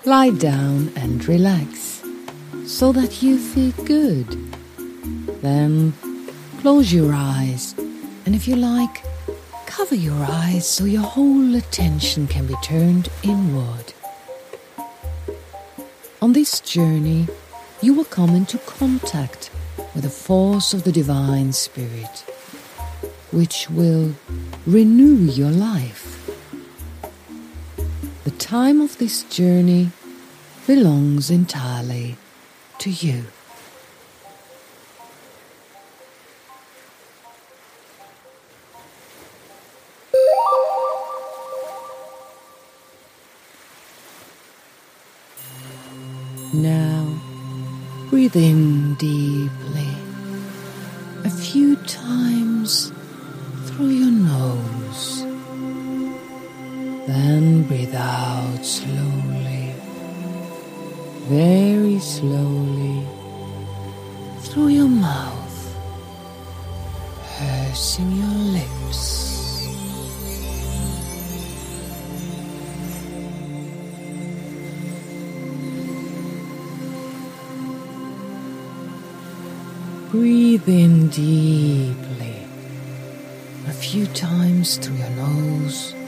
lie down and relax so that you feel good. Then close your eyes, and if you like, cover your eyes so your whole attention can be turned inward. On this journey, you will come into contact with the force of the Divine Spirit, which will renew your life. The time of this journey belongs entirely to you. Now, breathe in deeply, a few times through your nose. Then breathe out slowly, very slowly, through your mouth, pursing your lips. Breathe in deeply, a few times through your nose,